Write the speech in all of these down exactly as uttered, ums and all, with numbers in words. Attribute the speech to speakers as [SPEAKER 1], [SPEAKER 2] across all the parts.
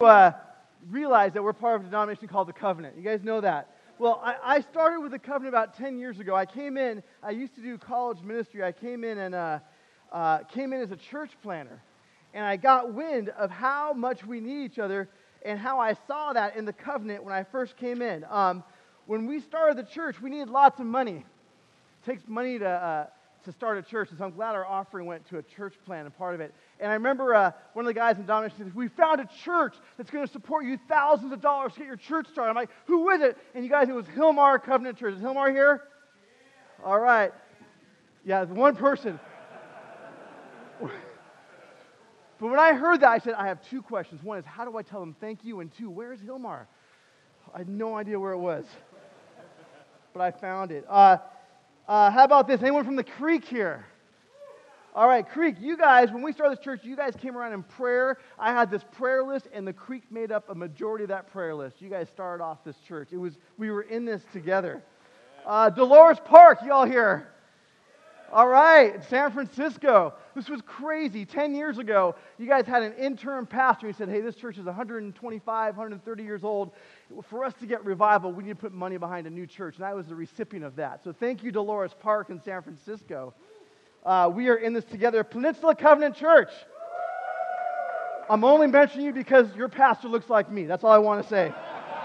[SPEAKER 1] uh, realize that we're part of a denomination called the Covenant. You guys know that. Well, I, I started with the Covenant about ten years ago. I came in, I used to do college ministry. I came in and uh, uh, came in as a church planner. And I got wind of how much we need each other and how I saw that in the Covenant when I first came in. Um, when we started the church, we needed lots of money. It takes money to... Uh, to start a church, and so I'm glad our offering went to a church plan and part of it. And I remember uh, one of the guys in Dominic said, we found a church that's going to support you thousands of dollars to get your church started. I'm like, who is it? And you guys, it was Hillmar Covenant Church. Is Hillmar here? Yeah. All right. Yeah, one person. But when I heard that, I said, I have two questions. One is, how do I tell them thank you? And two, where's Hillmar? I had no idea where it was. But I found it. Uh, Uh, how about this? Anyone from the Creek here? All right, Creek, you guys, when we started this church, you guys came around in prayer. I had this prayer list, and the Creek made up a majority of that prayer list. You guys started off this church. It was we were in this together. Uh, Dolores Park, y'all here? All right, San Francisco. This was crazy. Ten years ago, you guys had an interim pastor. He said, hey, this church is one hundred twenty-five, one hundred thirty years old. For us to get revival, we need to put money behind a new church. And I was the recipient of that. So thank you, Dolores Park in San Francisco. Uh, we are in this together. Peninsula Covenant Church. I'm only mentioning you because your pastor looks like me. That's all I want to say.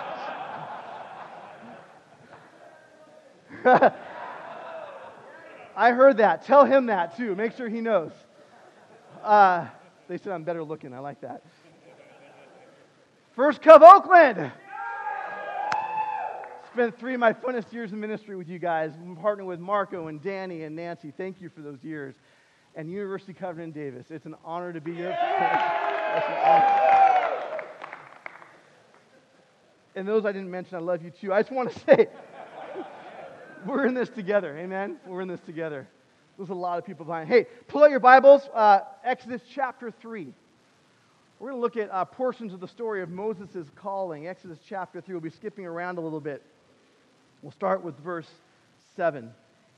[SPEAKER 1] I heard that. Tell him that, too. Make sure he knows. Uh, they said I'm better looking. I like that. First Cove Oakland. Spent three of my funnest years in ministry with you guys. I'm partnering with Marco and Danny and Nancy. Thank you for those years. And University Covenant in Davis. It's an honor to be here. It's an honor. And those I didn't mention, I love you, too. I just want to say... We're in this together, amen? We're in this together. There's a lot of people behind. Hey, pull out your Bibles, uh, Exodus chapter three. We're going to look at uh, portions of the story of Moses' calling. Exodus chapter three. We'll be skipping around a little bit. We'll start with verse seven.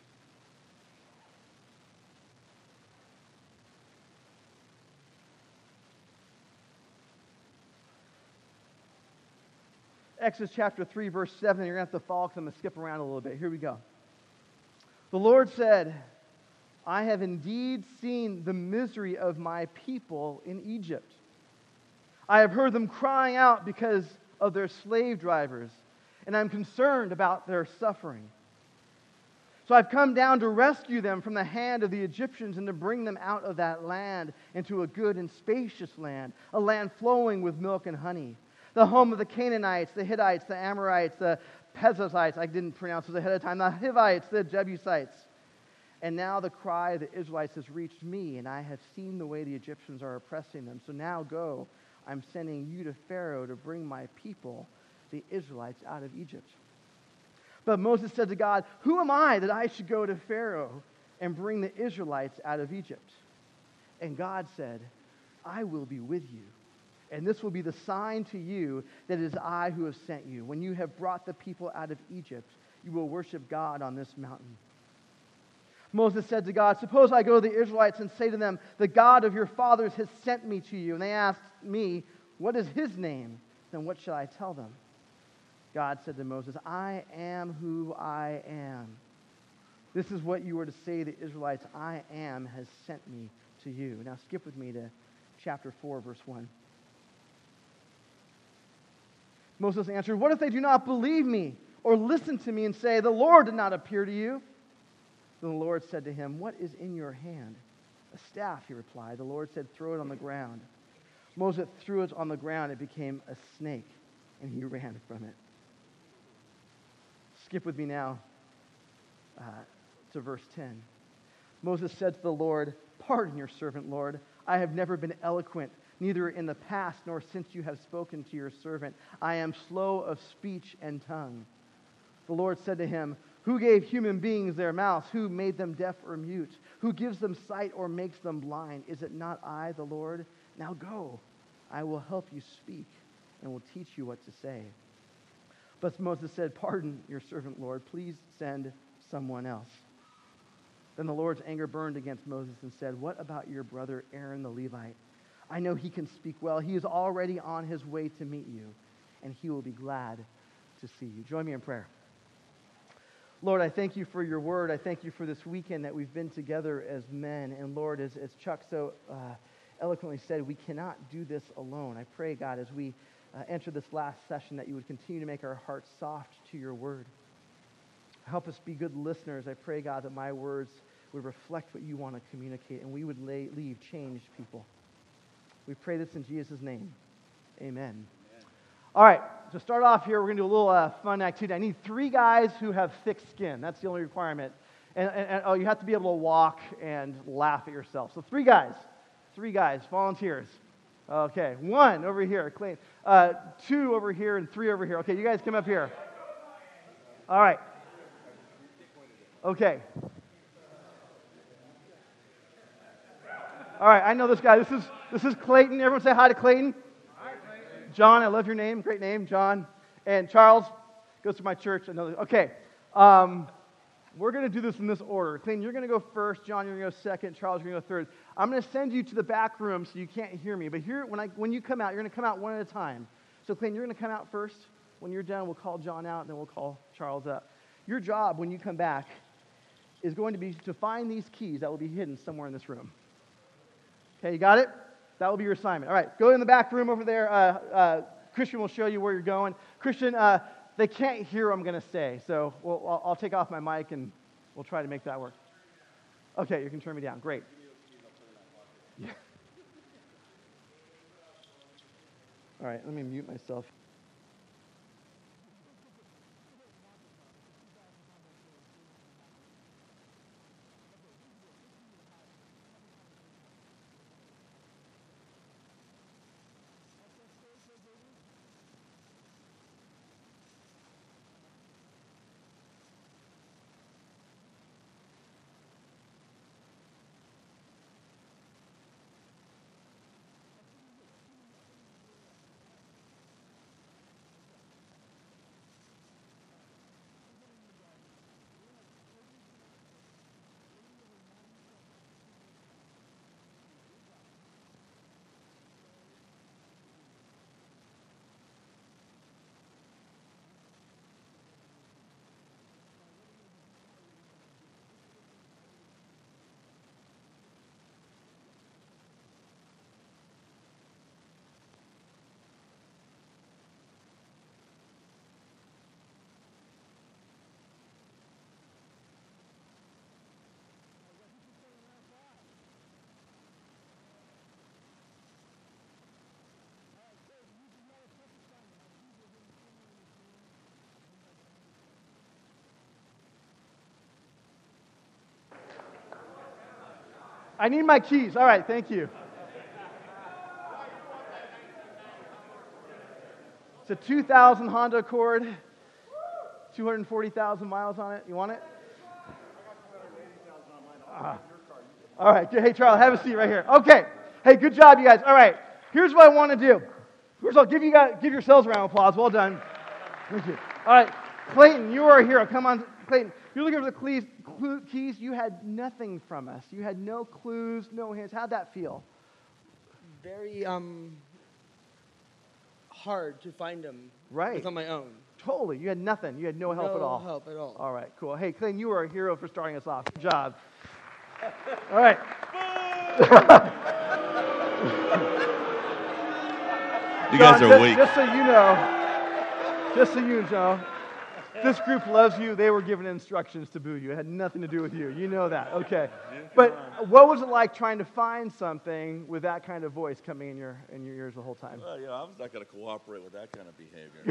[SPEAKER 1] Exodus chapter three, verse seven. You're going to have to follow because I'm going to skip around a little bit. Here we go. The Lord said, I have indeed seen the misery of my people in Egypt. I have heard them crying out because of their slave drivers, and I'm concerned about their suffering. So I've come down to rescue them from the hand of the Egyptians and to bring them out of that land into a good and spacious land, a land flowing with milk and honey. The home of the Canaanites, the Hittites, the Amorites, the Perizzites, I didn't pronounce those ahead of time, the Hivites, the Jebusites. And now the cry of the Israelites has reached me, and I have seen the way the Egyptians are oppressing them. So now go, I'm sending you to Pharaoh to bring my people, the Israelites, out of Egypt. But Moses said to God, who am I that I should go to Pharaoh and bring the Israelites out of Egypt? And God said, I will be with you. And this will be the sign to you that it is I who have sent you. When you have brought the people out of Egypt, you will worship God on this mountain. Moses said to God, suppose I go to the Israelites and say to them, the God of your fathers has sent me to you. And they asked me, what is his name? Then what shall I tell them? God said to Moses, I am who I am. This is what you are to say to the Israelites, I am has sent me to you. Now skip with me to chapter four, verse one. Moses answered, what if they do not believe me or listen to me and say, the Lord did not appear to you? Then the Lord said to him, what is in your hand? A staff, he replied. The Lord said, throw it on the ground. Moses threw it on the ground. It became a snake, and he ran from it. Skip with me now uh, to verse ten. Moses said to the Lord, pardon your servant, Lord. I have never been eloquent, neither in the past nor since you have spoken to your servant. I am slow of speech and tongue. The Lord said to him, who gave human beings their mouths? Who made them deaf or mute? Who gives them sight or makes them blind? Is it not I, the Lord? Now go, I will help you speak and will teach you what to say. But Moses said, pardon your servant, Lord. Please send someone else. Then the Lord's anger burned against Moses and said, what about your brother Aaron the Levite? I know he can speak well. He is already on his way to meet you, and he will be glad to see you. Join me in prayer. Lord, I thank you for your word. I thank you for this weekend that we've been together as men. And Lord, as, as Chuck so uh, eloquently said, we cannot do this alone. I pray, God, as we uh, enter this last session, that you would continue to make our hearts soft to your word. Help us be good listeners. I pray, God, that my words would reflect what you want to communicate, and we would lay, leave changed people. We pray this in Jesus' name. Amen. Amen. All right, to start off here, we're going to do a little uh, fun activity. I need three guys who have thick skin. That's the only requirement. And, and, and oh, you have to be able to walk and laugh at yourself. So three guys. Three guys. Volunteers. Okay, one over here. Clean. Uh, two over here and three over here. Okay, you guys come up here. All right. Okay. All right, I know this guy. This is this is Clayton. Everyone say hi to Clayton. Hi, Clayton. John, I love your name. Great name, John. And Charles goes to my church. Another. Okay, um, we're going to do this in this order. Clayton, you're going to go first. John, you're going to go second. Charles, you're going to go third. I'm going to send you to the back room so you can't hear me. But here, when I when you come out, you're going to come out one at a time. So Clayton, you're going to come out first. When you're done, we'll call John out, and then we'll call Charles up. Your job when you come back is going to be to find these keys that will be hidden somewhere in this room. Okay, you got it? That will be your assignment. All right, go in the back room over there. Uh, uh, Christian will show you where you're going. Christian, uh, they can't hear what I'm going to say, so we'll, I'll, I'll take off my mic and we'll try to make that work. Okay, you can turn me down. Great. Yeah. All right, let me mute myself. I need my keys. All right, thank you. It's a two thousand Honda Accord, two hundred forty thousand miles on it. You want it? Uh, all right. Hey, Charles, have a seat right here. Okay. Hey, good job, you guys. All right. Here's what I want to do. First of all, give you guys, give yourselves a round of applause. Well done. Thank you. All right. Clayton, you are a hero. Come on, Clayton. You're looking for the keys. Keys. You had nothing from us. You had no clues, no hints. How'd that feel?
[SPEAKER 2] Very um hard to find them.
[SPEAKER 1] Right.
[SPEAKER 2] It's on my own.
[SPEAKER 1] Totally. You had nothing. You had no help
[SPEAKER 2] no
[SPEAKER 1] at all.
[SPEAKER 2] No help at all.
[SPEAKER 1] All right. Cool. Hey, Clayton, you are a hero for starting us off. Good job. All right.
[SPEAKER 3] You
[SPEAKER 1] John,
[SPEAKER 3] guys are
[SPEAKER 1] just,
[SPEAKER 3] weak.
[SPEAKER 1] Just so you know, just so you know, this group loves you. They were given instructions to boo you. It had nothing to do with you. You know that. Okay. But what was it like trying to find something with that kind of voice coming in your in your ears the whole time?
[SPEAKER 3] Well, yeah, I was not going to cooperate with that kind of behavior.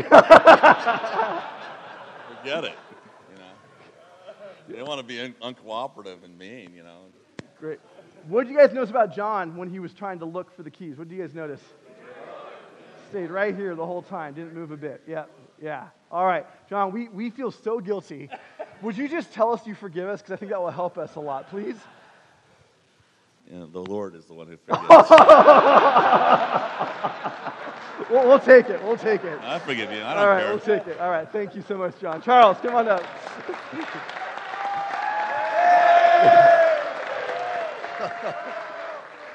[SPEAKER 3] Forget it. You know, you don't want to be un- uncooperative and mean. You know.
[SPEAKER 1] Great. What did you guys notice about John when he was trying to look for the keys? What did you guys notice? Stayed right here the whole time. Didn't move a bit. Yeah. Yeah. All right. John, we, we feel so guilty. Would you just tell us you forgive us? Because I think that will help us a lot, please.
[SPEAKER 3] Yeah, the Lord is the one who forgives.
[SPEAKER 1] we'll, we'll take it. We'll take it.
[SPEAKER 3] I forgive you. I don't
[SPEAKER 1] All right,
[SPEAKER 3] care.
[SPEAKER 1] we'll take it. All right. Thank you so much, John. Charles, come on up.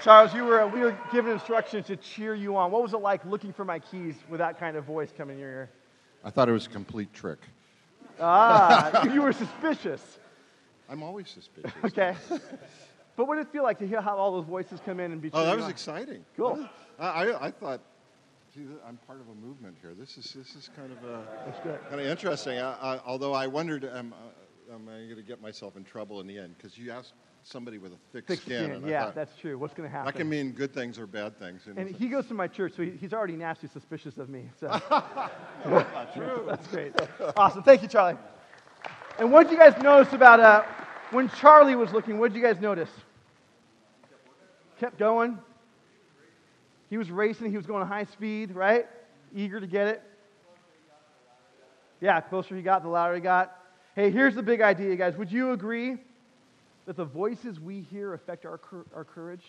[SPEAKER 1] Charles, you were we were given instructions to cheer you on. What was it like looking for my keys with that kind of voice coming in your ear?
[SPEAKER 4] I thought it was a complete trick.
[SPEAKER 1] Ah, you were suspicious.
[SPEAKER 4] I'm always suspicious.
[SPEAKER 1] Okay. But what did it feel like to hear how all those voices come in and be
[SPEAKER 4] Oh,
[SPEAKER 1] cheering
[SPEAKER 4] that
[SPEAKER 1] you
[SPEAKER 4] was
[SPEAKER 1] on?
[SPEAKER 4] exciting.
[SPEAKER 1] Cool.
[SPEAKER 4] I, I, I thought, gee, I'm part of a movement here. This is this is kind of uh,
[SPEAKER 1] That's good.
[SPEAKER 4] kind of interesting. I, I, although I wondered, um, uh, am I going to get myself in trouble in the end? Because you asked somebody with a thick,
[SPEAKER 1] Thick
[SPEAKER 4] skin.
[SPEAKER 1] skin.
[SPEAKER 4] and I
[SPEAKER 1] Yeah,
[SPEAKER 4] thought,
[SPEAKER 1] that's true. What's going to happen?
[SPEAKER 4] that can mean good things or bad things. You know,
[SPEAKER 1] And
[SPEAKER 4] so-
[SPEAKER 1] he goes to my church, so he, he's already nasty suspicious of me. So
[SPEAKER 4] Not true.
[SPEAKER 1] that's great. Awesome. Thank you, Charlie. And what did you guys notice about uh, when Charlie was looking? What did you guys notice? Kept going. He was racing. He was going high speed, right? Eager to get it. Yeah, closer he got, the louder he got. Hey, here's the big idea, guys. Would you agree that the voices we hear affect our, cur- our courage?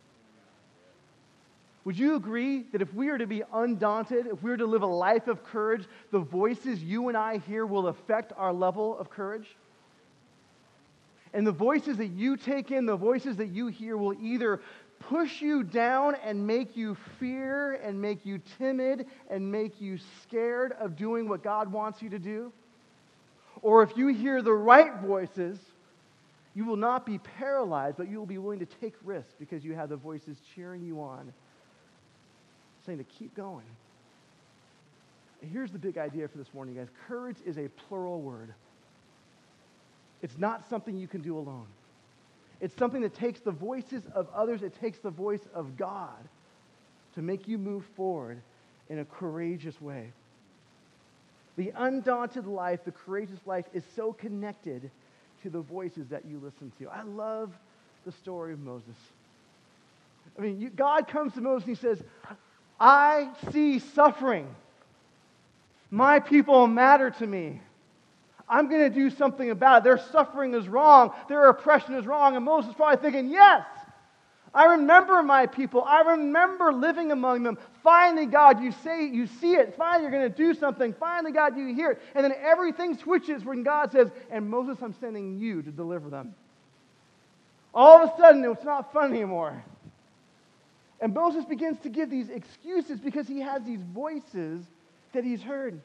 [SPEAKER 1] Would you agree that if we are to be undaunted, if we are to live a life of courage, the voices you and I hear will affect our level of courage? And the voices that you take in, the voices that you hear will either push you down and make you fear and make you timid and make you scared of doing what God wants you to do. Or if you hear the right voices, you will not be paralyzed, but you will be willing to take risks because you have the voices cheering you on, saying to keep going. And here's the big idea for this morning, guys. Courage is a plural word. It's not something you can do alone. It's something that takes the voices of others, it takes the voice of God to make you move forward in a courageous way. The undaunted life, the courageous life, is so connected to the voices that you listen to. I love the story of Moses. I mean, you, God comes to Moses and he says, I see suffering. My people matter to me. I'm going to do something about it. Their suffering is wrong. Their oppression is wrong. And Moses is probably thinking, yes, I remember my people. I remember living among them. Finally, God, you say, you see it. Finally, you're going to do something. Finally, God, you hear it. And then everything switches when God says, and Moses, I'm sending you to deliver them. All of a sudden, it's not fun anymore. And Moses begins to give these excuses because he has these voices that he's heard.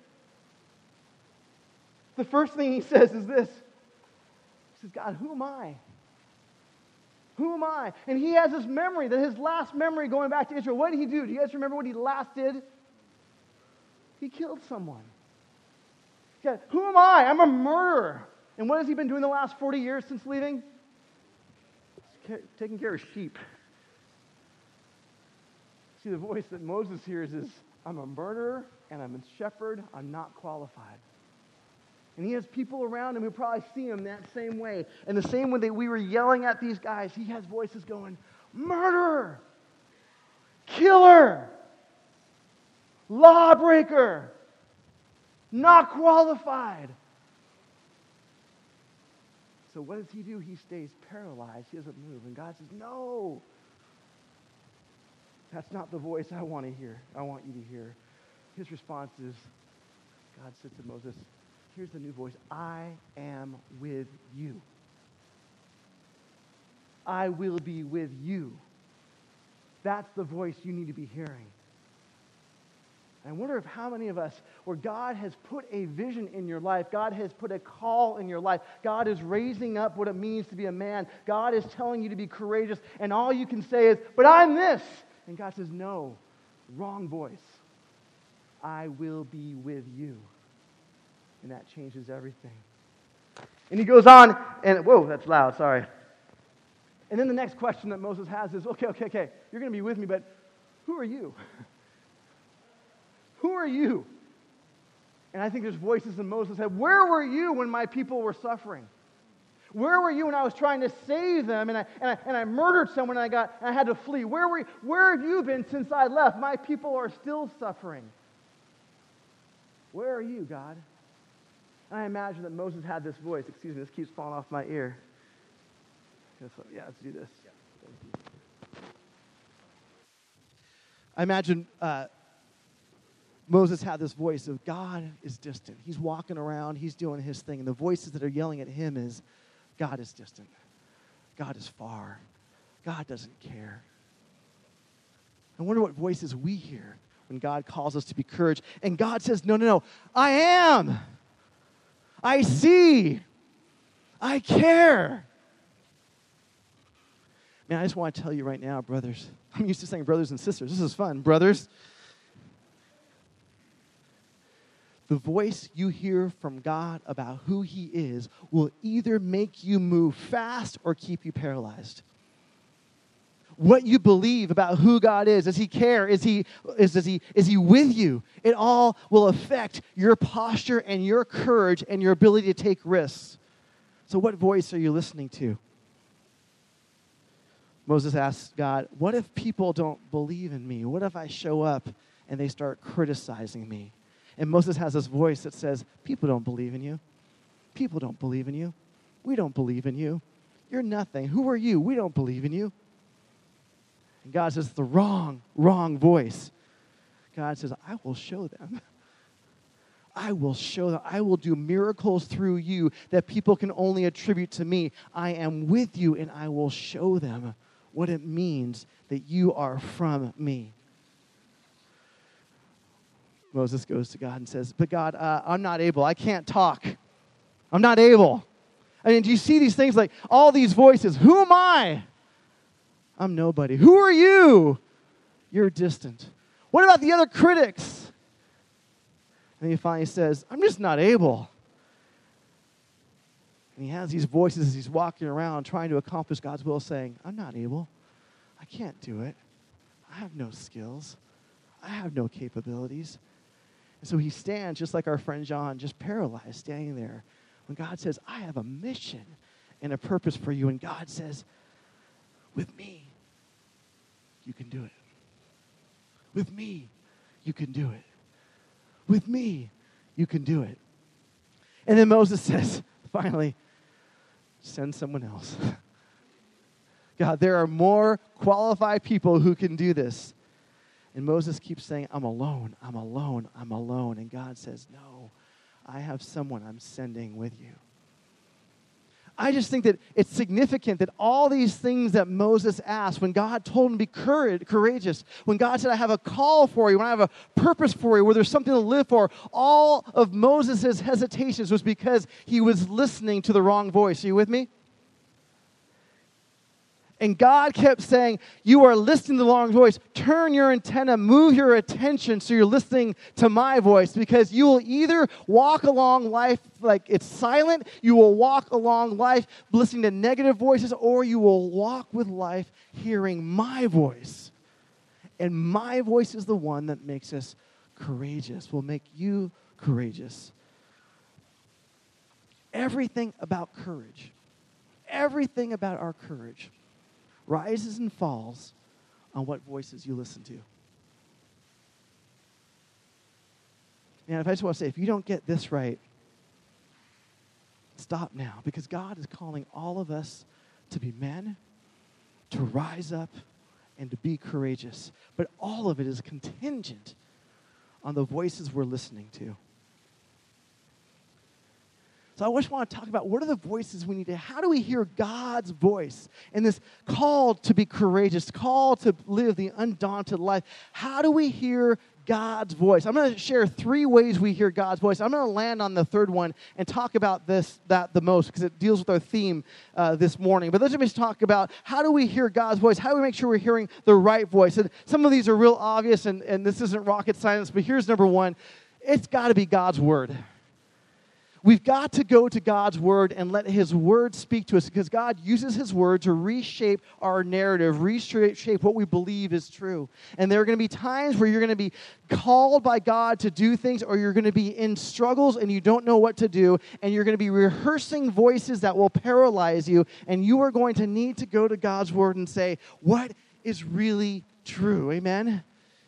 [SPEAKER 1] The first thing he says is this. He says, God, who am I? Who am I? And he has this memory, that his last memory going back to Israel. What did he do? Do you guys remember what he last did? He killed someone. God, who am I? I'm a murderer. And what has he been doing the last forty years since leaving? Taking care of sheep. See, the voice that Moses hears is, I'm a murderer and I'm a shepherd. I'm not qualified. And he has people around him who probably see him that same way. And the same way that we were yelling at these guys, he has voices going, murderer, killer, lawbreaker, not qualified. So what does he do? He stays paralyzed. He doesn't move. And God says, no, that's not the voice I want to hear. I want you to hear. His response is, God said to Moses, here's the new voice. I am with you. I will be with you. That's the voice you need to be hearing. I wonder if how many of us, where God has put a vision in your life, God has put a call in your life, God is raising up what it means to be a man, God is telling you to be courageous, and all you can say is, but I'm this. And God says, no, wrong voice. I will be with you. And that changes everything. And he goes on, and whoa, that's loud, sorry. And then the next question that Moses has is, okay, okay, okay, you're going to be with me, but who are you? Who are you? And I think there's voices in Moses' head. Where were you when my people were suffering? Where were you when I was trying to save them and I, and I, and I murdered someone and I, got, and I had to flee? Where, were, where have you been since I left? My people are still suffering. Where are you, God? And I imagine that Moses had this voice. Excuse me, this keeps falling off my ear. Yeah, let's do this. I imagine uh, Moses had this voice of God is distant. He's walking around. He's doing his thing. And the voices that are yelling at him is, God is distant. God is far. God doesn't care. I wonder what voices we hear when God calls us to be courage. And God says, no, no, no, I am. I see. I care. Man, I just want to tell you right now, brothers. I'm used to saying brothers and sisters. This is fun. Brothers, the voice you hear from God about who he is will either make you move fast or keep you paralyzed. What you believe about who God is, does he care? Is he, is, is he, is he with you? It all will affect your posture and your courage and your ability to take risks. So what voice are you listening to? Moses asked God, what if people don't believe in me? What if I show up and they start criticizing me? And Moses has this voice that says, people don't believe in you. People don't believe in you. We don't believe in you. You're nothing. Who are you? We don't believe in you. And God says, the wrong, wrong voice. God says, I will show them. I will show them. I will do miracles through you that people can only attribute to me. I am with you, and I will show them what it means that you are from me. Moses goes to God and says, but God, uh, I'm not able. I can't talk. I'm not able. I mean, do you see these things like all these voices? Who am I? I'm nobody. Who are you? You're distant. What about the other critics? And he finally says, I'm just not able. And he has these voices as he's walking around trying to accomplish God's will, saying, I'm not able. I can't do it. I have no skills. I have no capabilities. And so he stands just like our friend John, just paralyzed, standing there. When God says, I have a mission and a purpose for you. And God says, with me, you can do it. With me, you can do it. With me, you can do it. And then Moses says, finally, send someone else. God, there are more qualified people who can do this. And Moses keeps saying, I'm alone, I'm alone, I'm alone. And God says, no, I have someone I'm sending with you. I just think that it's significant that all these things that Moses asked, when God told him to be courage, courageous, when God said, I have a call for you, when I have a purpose for you, where there's something to live for, all of Moses' hesitations was because he was listening to the wrong voice. Are you with me? And God kept saying, you are listening to the wrong voice. Turn your antenna, move your attention so you're listening to my voice, because you will either walk along life like it's silent, you will walk along life listening to negative voices, or you will walk with life hearing my voice. And my voice is the one that makes us courageous, will make you courageous. Everything about courage, everything about our courage rises and falls on what voices you listen to. And if I just want to say, if you don't get this right, stop now, because God is calling all of us to be men, to rise up, and to be courageous. But all of it is contingent on the voices we're listening to. So I just want to talk about what are the voices we need to, how do we hear God's voice in this call to be courageous, call to live the undaunted life? How do we hear God's voice? I'm going to share three ways we hear God's voice. I'm going to land on the third one and talk about this, that the most, because it deals with our theme uh, this morning. But let's just talk about how do we hear God's voice? How do we make sure we're hearing the right voice? And some of these are real obvious, and, and this isn't rocket science, but here's number one. It's got to be God's word. We've got to go to God's word and let his word speak to us, because God uses his word to reshape our narrative, reshape what we believe is true. And there are going to be times where you're going to be called by God to do things, or you're going to be in struggles and you don't know what to do, and you're going to be rehearsing voices that will paralyze you, and you are going to need to go to God's word and say, what is really true? Amen?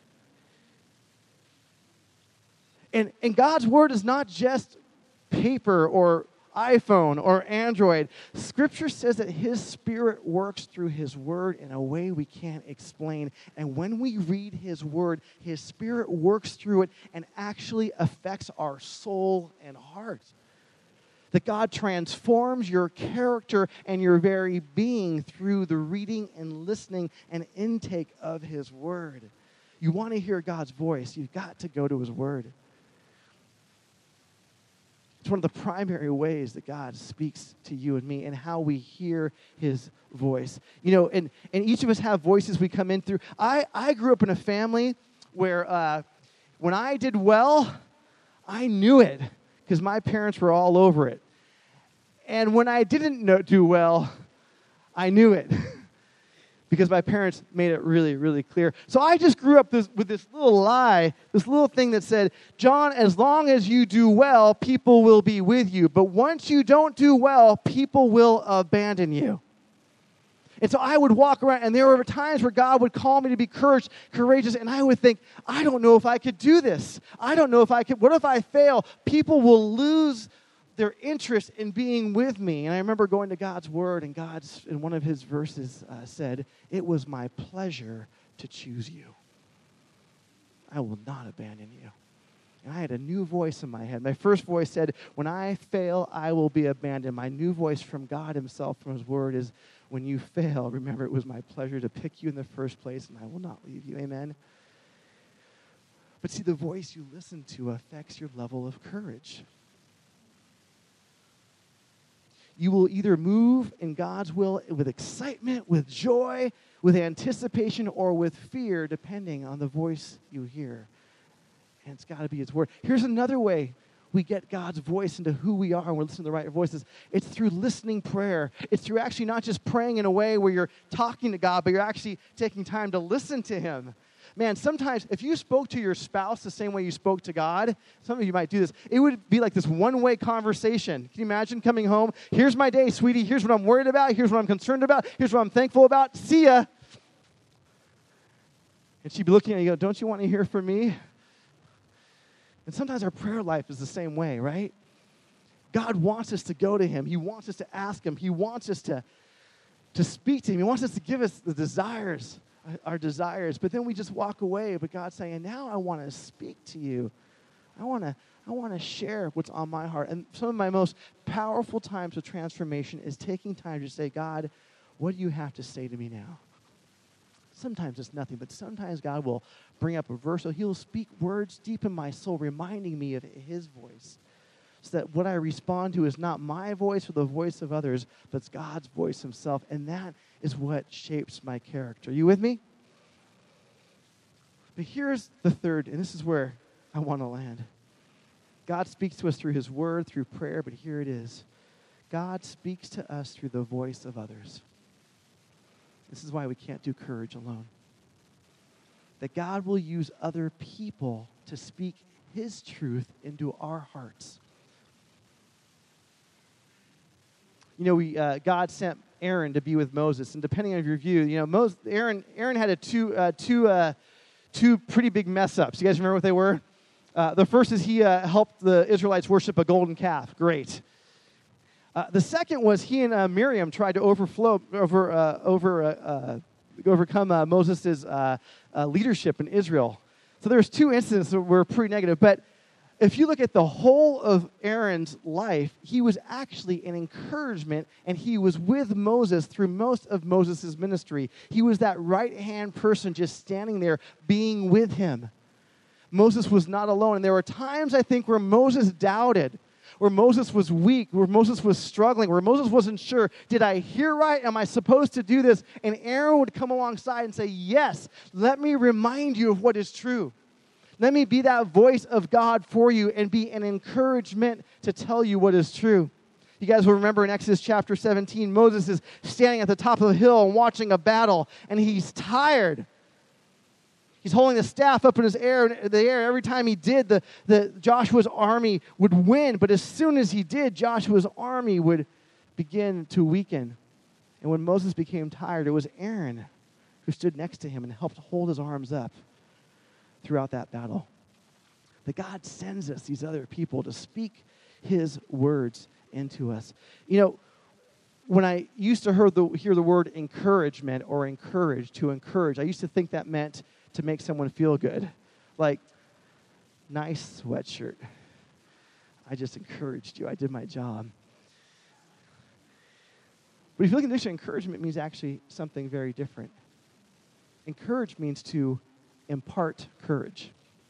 [SPEAKER 1] And, and God's word is not just paper or iPhone or Android. Scripture says that his spirit works through his word in a way we can't explain. And when we read his word, his spirit works through it and actually affects our soul and heart. That God transforms your character and your very being through the reading and listening and intake of his word. you want to hear God's voice, you've got to go to his word. It's one of the primary ways that God speaks to you and me and how we hear his voice. You know, and, and each of us have voices we come in through. I, I grew up in a family where uh, when I did well, I knew it because my parents were all over it. And when I didn't know, do well, I knew it because my parents made it really, really clear. So I just grew up this, with this little lie, this little thing that said, John, as long as you do well, people will be with you. But once you don't do well, people will abandon you. And so I would walk around, and there were times where God would call me to be courage, courageous, and I would think, I don't know if I could do this. I don't know if I could. What if I fail? People will lose their interest in being with me. And I remember going to God's word, and God's, in one of his verses uh, said, it was my pleasure to choose you. I will not abandon you. And I had a new voice in my head. My first voice said, when I fail, I will be abandoned. My new voice from God himself, from his word, is, when you fail, remember it was my pleasure to pick you in the first place, and I will not leave you. Amen? But see, the voice you listen to affects your level of courage. You will either move in God's will with excitement, with joy, with anticipation, or with fear, depending on the voice you hear. And it's got to be his word. Here's another way we get God's voice into who we are and we're listening to the right voices. It's through listening prayer. It's through actually not just praying in a way where you're talking to God, but you're actually taking time to listen to him. Man, sometimes if you spoke to your spouse the same way you spoke to God, some of you might do this, it would be like this one-way conversation. Can you imagine coming home? Here's my day, sweetie. Here's what I'm worried about. Here's what I'm concerned about. Here's what I'm thankful about. See ya. And she'd be looking at you and go, don't you want to hear from me? And sometimes our prayer life is the same way, right? God wants us to go to him. He wants us to ask him. He wants us to, to speak to him. He wants us to give us the desires, our desires. But then we just walk away. But God's saying, now I want to speak to you. I want to I want to share what's on my heart. And some of my most powerful times of transformation is taking time to say, God, what do you have to say to me now? Sometimes it's nothing, but sometimes God will bring up a verse, or he'll speak words deep in my soul, reminding me of his voice, so that what I respond to is not my voice or the voice of others, but it's God's voice himself, and that is what shapes my character. Are you with me? But here's the third, and this is where I want to land. God speaks to us through his word, through prayer, but here it is. God speaks to us through the voice of others. This is why we can't do courage alone. That God will use other people to speak his truth into our hearts. You know, we uh, God sent Aaron to be with Moses, and depending on your view, you know, Moses, Aaron, Aaron had a two, uh, two, uh, two pretty big mess ups. You guys remember what they were? Uh, the first is he uh, helped the Israelites worship a golden calf. Great. Uh, the second was he and uh, Miriam tried to overflow over uh, over uh, uh, overcome uh, Moses' uh, uh, leadership in Israel. So there's two incidents that were pretty negative. But if you look at the whole of Aaron's life, he was actually an encouragement, and he was with Moses through most of Moses' ministry. He was that right-hand person just standing there being with him. Moses was not alone. And there were times, I think, where Moses doubted, where Moses was weak, where Moses was struggling, where Moses wasn't sure, did I hear right? Am I supposed to do this? And Aaron would come alongside and say, yes, let me remind you of what is true. Let me be that voice of God for you and be an encouragement to tell you what is true. You guys will remember in Exodus chapter seventeen, Moses is standing at the top of the hill and watching a battle, and he's tired. He's holding the staff up in his air, the air. Every time he did, the, the Joshua's army would win. But as soon as he did, Joshua's army would begin to weaken. And when Moses became tired, it was Aaron who stood next to him and helped hold his arms up throughout that battle. That God sends us these other people to speak his words into us. You know, when I used to hear the, hear the word encouragement or encourage, to encourage, I used to think that meant to make someone feel good. Like, nice sweatshirt. I just encouraged you. I did my job. But if you look at the dictionary, encouragement means actually something very different. Encourage means to impart courage.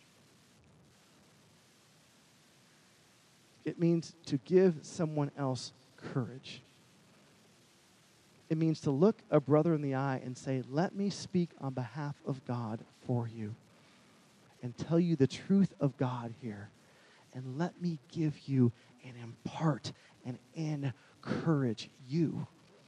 [SPEAKER 1] It means to give someone else courage. It means to look a brother in the eye and say, let me speak on behalf of God for you and tell you the truth of God here. And let me give you and impart and encourage you.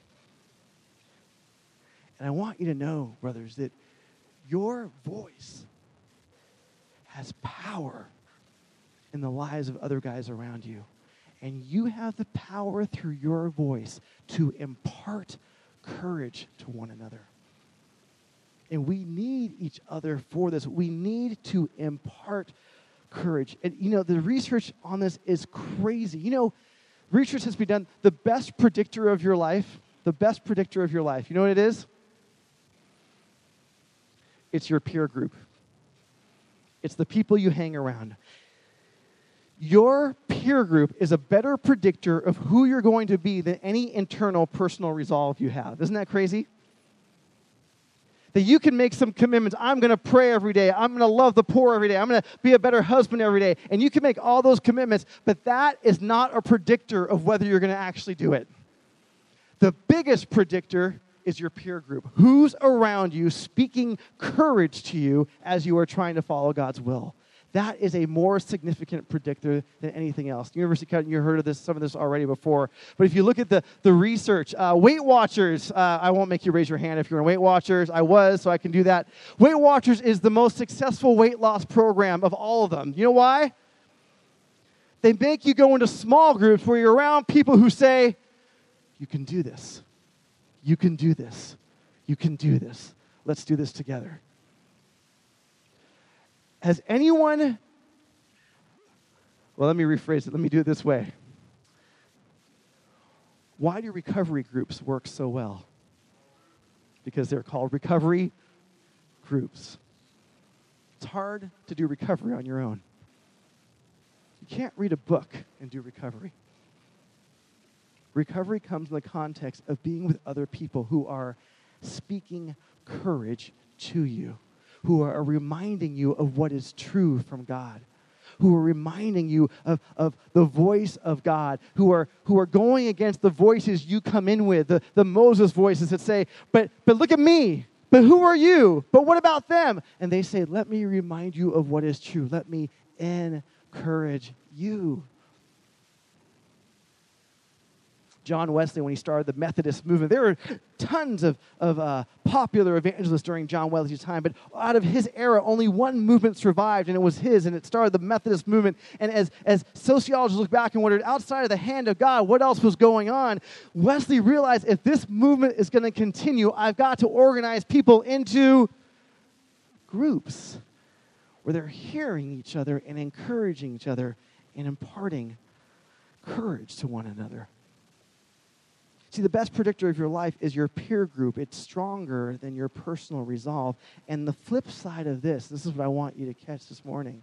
[SPEAKER 1] And I want you to know, brothers, that your voice has power in the lives of other guys around you. And you have the power through your voice to impart courage to one another. And we need each other for this. We need to impart courage. And, you know, the research on this is crazy. You know, research has been done. The best predictor of your life, the best predictor of your life, you know what it is? It's your peer group. It's the people you hang around. Your peer group is a better predictor of who you're going to be than any internal personal resolve you have. Isn't that crazy? That you can make some commitments. I'm going to pray every day. I'm going to love the poor every day. I'm going to be a better husband every day. And you can make all those commitments, but that is not a predictor of whether you're going to actually do it. The biggest predictor is your peer group. Who's around you speaking courage to you as you are trying to follow God's will? That is a more significant predictor than anything else. University Cut, you heard of this, some of this already before. But if you look at the, the research, uh, Weight Watchers, uh, I won't make you raise your hand if you're in Weight Watchers. I was, so I can do that. Weight Watchers is the most successful weight loss program of all of them. You know why? They make you go into small groups where you're around people who say, you can do this. You can do this. You can do this. Let's do this together. Has anyone, well, let me rephrase it. Let me do it this way. Why do recovery groups work so well? Because they're called recovery groups. It's hard to do recovery on your own. You can't read a book and do recovery. Recovery comes in the context of being with other people who are speaking courage to you, who are reminding you of what is true from God, who are reminding you of, of the voice of God, who are who are going against the voices you come in with, the, the Moses voices that say, but but look at me, but who are you? But what about them? And they say, let me remind you of what is true. Let me encourage you. John Wesley, when he started the Methodist movement, there were tons of, of uh, popular evangelists during John Wesley's time, but out of his era, only one movement survived, and it was his, and it started the Methodist movement. And as, as sociologists look back and wondered, outside of the hand of God, what else was going on? Wesley realized, if this movement is going to continue, I've got to organize people into groups where they're hearing each other and encouraging each other and imparting courage to one another. See, the best predictor of your life is your peer group. It's stronger than your personal resolve. And the flip side of this, this is what I want you to catch this morning,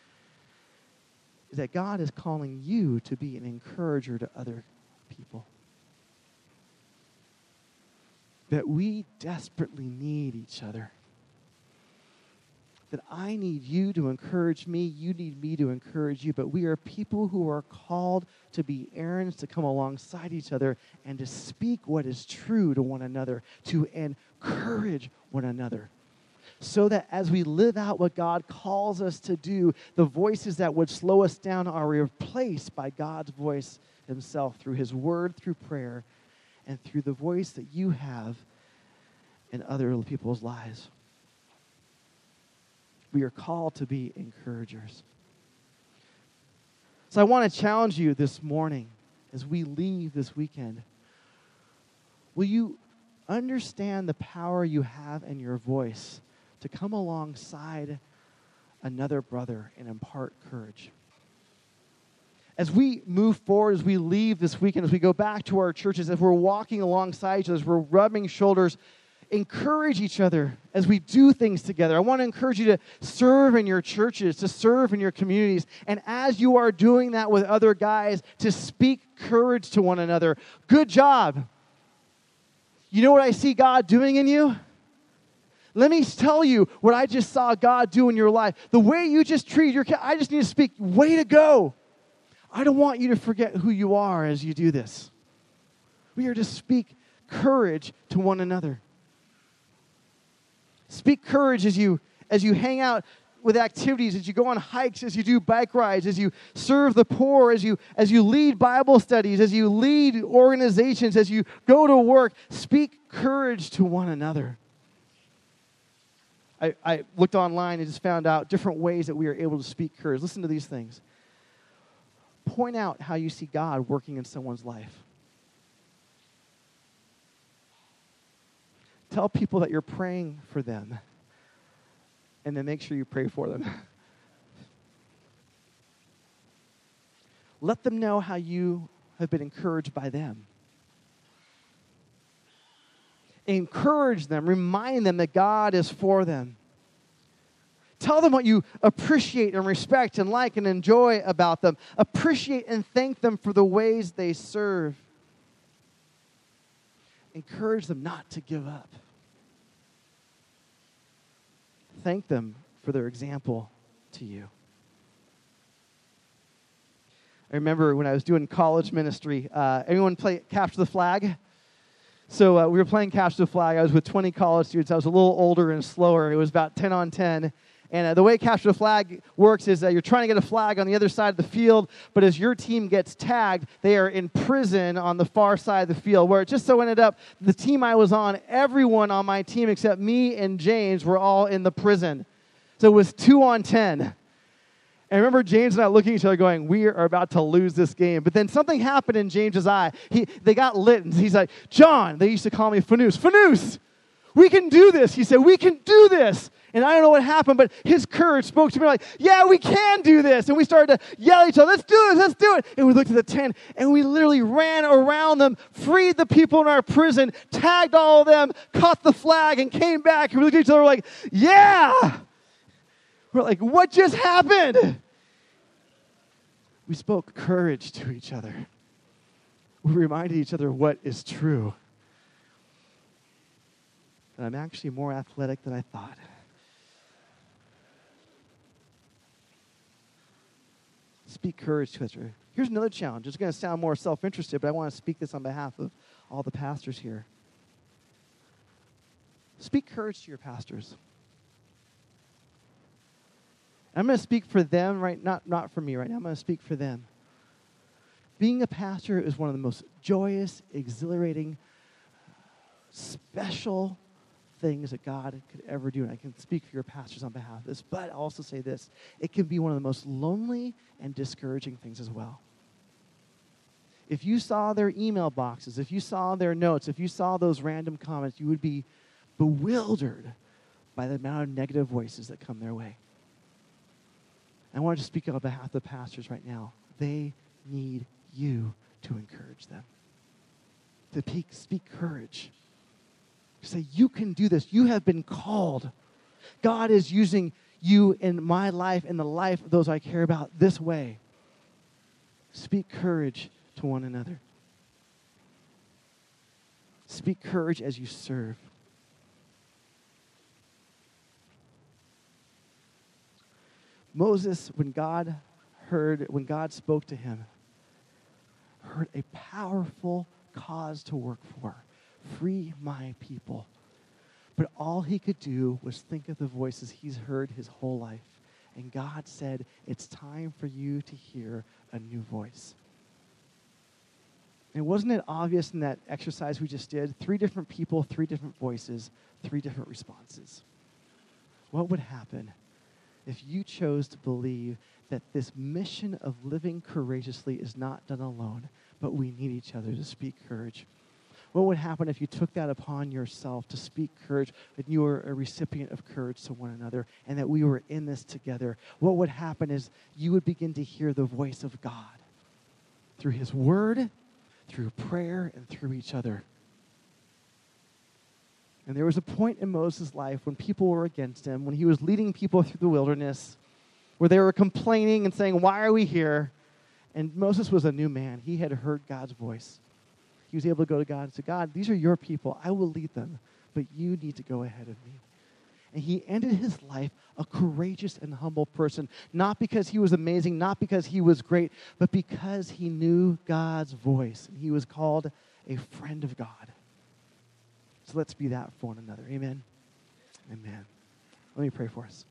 [SPEAKER 1] is that God is calling you to be an encourager to other people. That we desperately need each other. That I need you to encourage me, you need me to encourage you, but we are people who are called to be Aarons, to come alongside each other and to speak what is true to one another, to encourage one another, so that as we live out what God calls us to do, the voices that would slow us down are replaced by God's voice himself through his word, through prayer, and through the voice that you have in other people's lives. We are called to be encouragers. So I want to challenge you this morning as we leave this weekend. Will you understand the power you have in your voice to come alongside another brother and impart courage? As we move forward, as we leave this weekend, as we go back to our churches, as we're walking alongside each other, as we're rubbing shoulders, encourage each other as we do things together. I want to encourage you to serve in your churches, to serve in your communities. And as you are doing that with other guys, to speak courage to one another. Good job. You know what I see God doing in you? Let me tell you what I just saw God do in your life. The way you just treated your cat, I just need to speak. Way to go. I don't want you to forget who you are as you do this. We are to speak courage to one another. Speak courage as you as you hang out with activities, as you go on hikes, as you do bike rides, as you serve the poor, as you as you lead Bible studies, as you lead organizations, as you go to work. Speak courage to one another. I, I looked online and just found out different ways that we are able to speak courage. Listen to these things. Point out how you see God working in someone's life. Tell people that you're praying for them, and then make sure you pray for them. Let them know how you have been encouraged by them. Encourage them. Remind them that God is for them. Tell them what you appreciate and respect and like and enjoy about them. Appreciate and thank them for the ways they serve. Encourage them not to give up. Thank them for their example to you. I remember when I was doing college ministry, uh, everyone play Capture the Flag? So uh, we were playing Capture the Flag. I was with twenty college students. I was a little older and slower. It was about ten on ten. And uh, the way Capture the Flag works is that you're trying to get a flag on the other side of the field, but as your team gets tagged, they are in prison on the far side of the field, where it just so ended up, the team I was on, everyone on my team except me and James were all in the prison. So it was two on ten. And I remember James and I looking at each other going, we are about to lose this game. But then something happened in James's eye. He, they got lit, and he's like, John, they used to call me Fanous. Fanous, we can do this. He said, we can do this. And I don't know what happened, but his courage spoke to me like, yeah, we can do this. And we started to yell at each other, let's do this, let's do it. And we looked at the tent, and we literally ran around them, freed the people in our prison, tagged all of them, caught the flag, and came back. And we looked at each other like, yeah. We're like, what just happened? We spoke courage to each other. We reminded each other what is true. And I'm actually more athletic than I thought. Speak courage to us. Here's another challenge. It's going to sound more self-interested, but I want to speak this on behalf of all the pastors here. Speak courage to your pastors. I'm going to speak for them, right? Not, not for me right now. I'm going to speak for them. Being a pastor is one of the most joyous, exhilarating, special things that God could ever do. And I can speak for your pastors on behalf of this, but I'll also say this. It can be one of the most lonely and discouraging things as well. If you saw their email boxes, if you saw their notes, if you saw those random comments, you would be bewildered by the amount of negative voices that come their way. I want to speak on behalf of the pastors right now. They need you to encourage them. To speak, speak courage. Say, you can do this. You have been called. God is using you in my life and the life of those I care about this way. Speak courage to one another. Speak courage as you serve. Moses, when God heard, when God spoke to him, heard a powerful cause to work for. Free my people. But all he could do was think of the voices he's heard his whole life. And God said, it's time for you to hear a new voice. And wasn't it obvious in that exercise we just did? Three different people, three different voices, three different responses. What would happen if you chose to believe that this mission of living courageously is not done alone, but we need each other to speak courage? What would happen if you took that upon yourself to speak courage, and you were a recipient of courage to one another, and that we were in this together? What would happen is you would begin to hear the voice of God through his word, through prayer, and through each other. And there was a point in Moses' life when people were against him, when he was leading people through the wilderness, where they were complaining and saying, why are we here? And Moses was a new man. He had heard God's voice. He was able to go to God and say, God, these are your people. I will lead them, but you need to go ahead of me. and he ended his life a courageous and humble person, not because he was amazing, not because he was great, but because he knew God's voice, and he was called a friend of God. So let's be that for one another. Amen? Amen. Let me pray for us.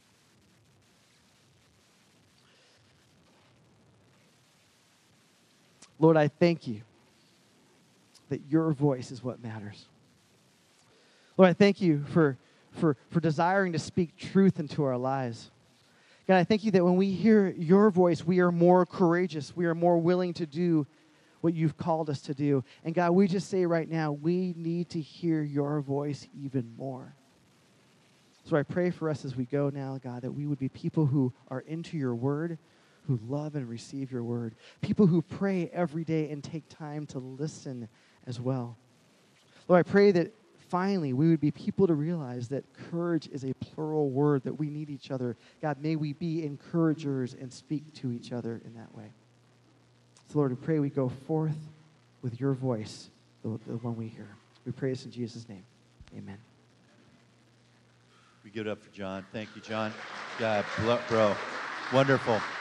[SPEAKER 1] Lord, I thank you that your voice is what matters. Lord, I thank you for, for, for desiring to speak truth into our lives. God, I thank you that when we hear your voice, we are more courageous. We are more willing to do what you've called us to do. And God, we just say right now, we need to hear your voice even more. So I pray for us as we go now, God, that we would be people who are into your word, who love and receive your word. People who pray every day and take time to listen as well. Lord, I pray that finally we would be people to realize that courage is a plural word, that we need each other. God, may we be encouragers and speak to each other in that way. So Lord, we pray we go forth with your voice, the, the one we hear. We pray this in Jesus' name. Amen.
[SPEAKER 5] We give it up for John. Thank you, John. God, bro. Wonderful.